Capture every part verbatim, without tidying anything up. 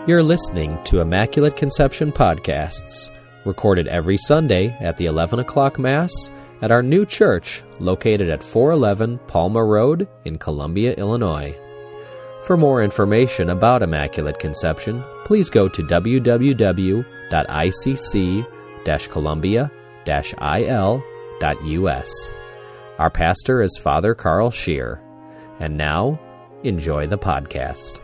You're listening to Immaculate Conception Podcasts, recorded every Sunday at the eleven o'clock Mass at our new church located at four eleven Palmer Road in Columbia, Illinois. For more information about Immaculate Conception, please go to w w w dot i c c dash columbia dash i l dot u s. Our pastor is Father Carl Scheer. And now, enjoy the podcast.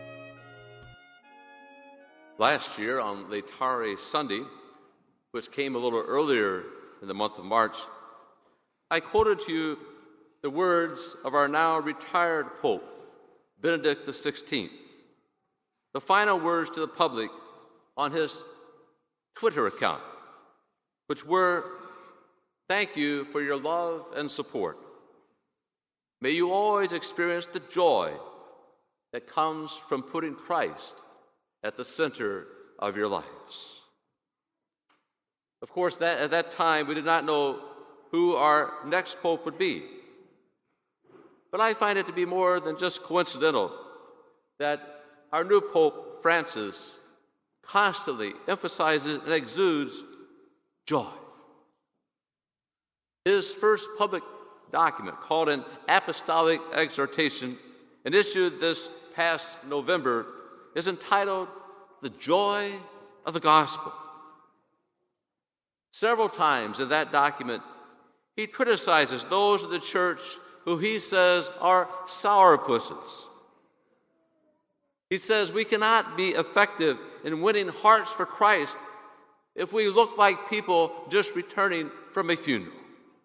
Last year, on Laetare Sunday, which came a little earlier in the month of March, I quoted to you the words of our now retired Pope, Benedict the sixteenth, the final words to the public on his Twitter account, which were, "Thank you for your love and support. May you always experience the joy that comes from putting Christ at the center of your lives." Of course, that, at that time, we did not know who our next pope would be. But I find it to be more than just coincidental that our new Pope, Francis, constantly emphasizes and exudes joy. His first public document, called an Apostolic Exhortation, and issued this past November, is entitled "The Joy of the Gospel." Several times in that document, he criticizes those of the church who he says are sourpusses. He says we cannot be effective in winning hearts for Christ if we look like people just returning from a funeral.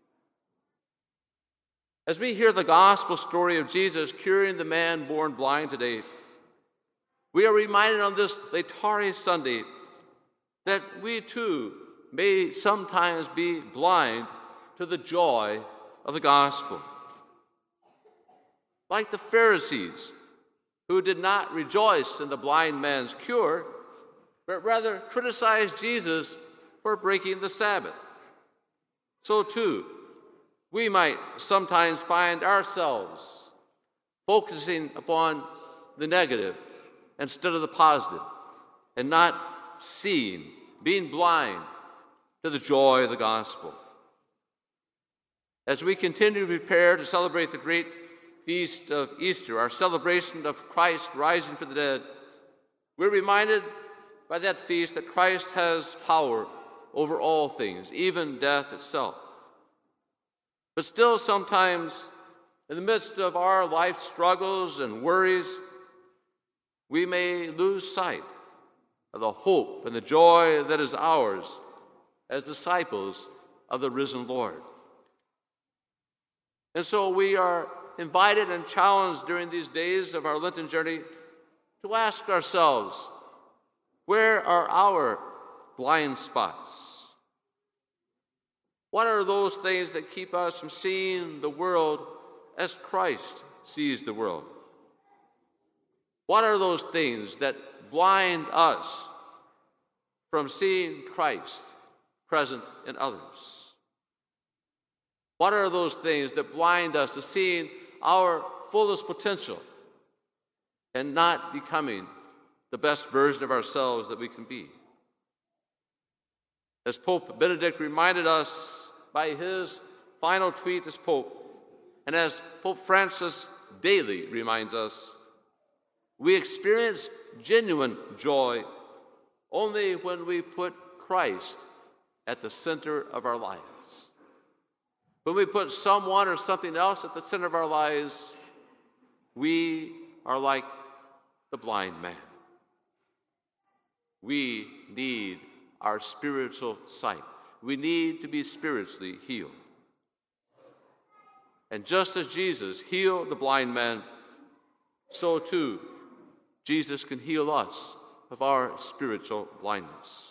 As we hear the gospel story of Jesus curing the man born blind today, we are reminded on this Laetare Sunday that we too may sometimes be blind to the joy of the gospel. Like the Pharisees, who did not rejoice in the blind man's cure, but rather criticized Jesus for breaking the Sabbath, so too we might sometimes find ourselves focusing upon the negative instead of the positive, and not seeing, being blind to the joy of the gospel. As we continue to prepare to celebrate the great feast of Easter, our celebration of Christ rising from the dead, we're reminded by that feast that Christ has power over all things, even death itself. But still, sometimes, in the midst of our life struggles and worries, we may lose sight of the hope and the joy that is ours as disciples of the risen Lord. And so we are invited and challenged during these days of our Lenten journey to ask ourselves, where are our blind spots? What are those things that keep us from seeing the world as Christ sees the world? What are those things that blind us from seeing Christ present in others? What are those things that blind us to seeing our fullest potential and not becoming the best version of ourselves that we can be? As Pope Benedict reminded us by his final tweet as Pope, and as Pope Francis daily reminds us, we experience genuine joy only when we put Christ at the center of our lives. When we put someone or something else at the center of our lives, we are like the blind man. We need our spiritual sight. We need to be spiritually healed. And just as Jesus healed the blind man, so too Jesus can heal us of our spiritual blindness.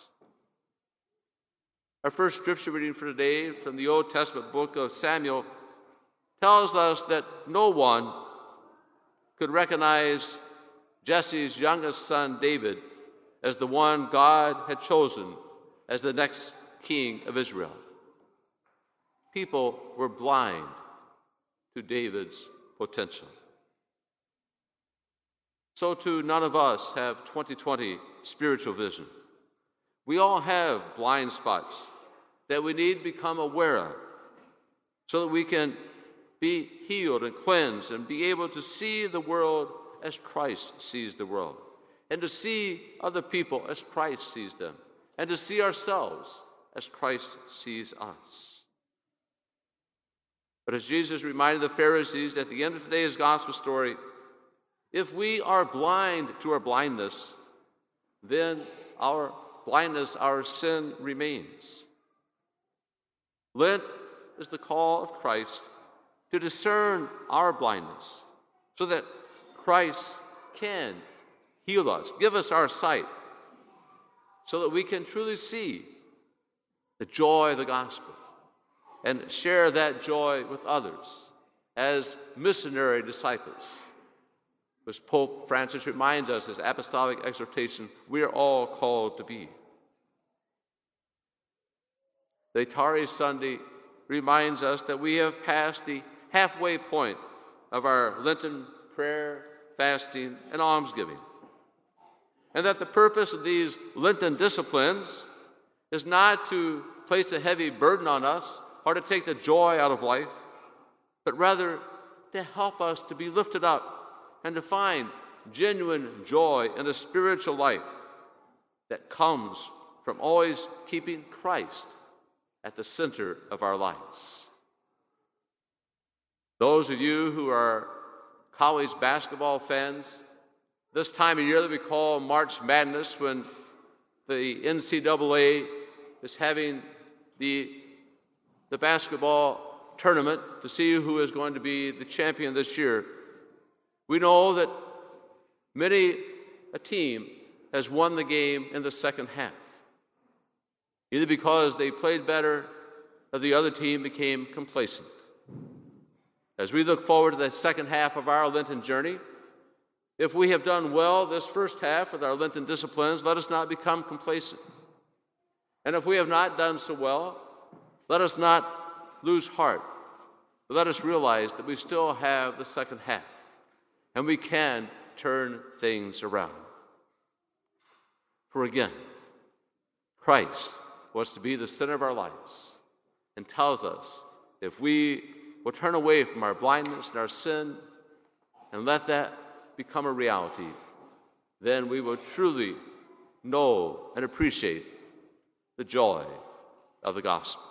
Our first scripture reading for today from the Old Testament book of Samuel tells us that no one could recognize Jesse's youngest son, David, as the one God had chosen as the next king of Israel. People were blind to David's potential. so too none of us have twenty twenty spiritual vision. We all have blind spots that we need to become aware of so that we can be healed and cleansed and be able to see the world as Christ sees the world, and to see other people as Christ sees them, and to see ourselves as Christ sees us. But as Jesus reminded the Pharisees at the end of today's gospel story, if we are blind to our blindness, then our blindness, our sin remains. Lent is the call of Christ to discern our blindness so that Christ can heal us, give us our sight, so that we can truly see the joy of the gospel and share that joy with others as missionary disciples. As Pope Francis reminds us, his apostolic exhortation, we are all called to be. The Laetare Sunday reminds us that we have passed the halfway point of our Lenten prayer, fasting, and almsgiving, and that the purpose of these Lenten disciplines is not to place a heavy burden on us or to take the joy out of life, but rather to help us to be lifted up and to find genuine joy in a spiritual life that comes from always keeping Christ at the center of our lives. Those of you who are college basketball fans, this time of year that we call March Madness, when the N C double A is having the, the basketball tournament to see who is going to be the champion this year, we know that many a team has won the game in the second half, either because they played better or the other team became complacent. As we look forward to the second half of our Lenten journey, if we have done well this first half with our Lenten disciplines, let us not become complacent. And if we have not done so well, let us not lose heart. But let us realize that we still have the second half, and we can turn things around. For again, Christ wants to be the center of our lives and tells us if we will turn away from our blindness and our sin and let that become a reality, then we will truly know and appreciate the joy of the gospel.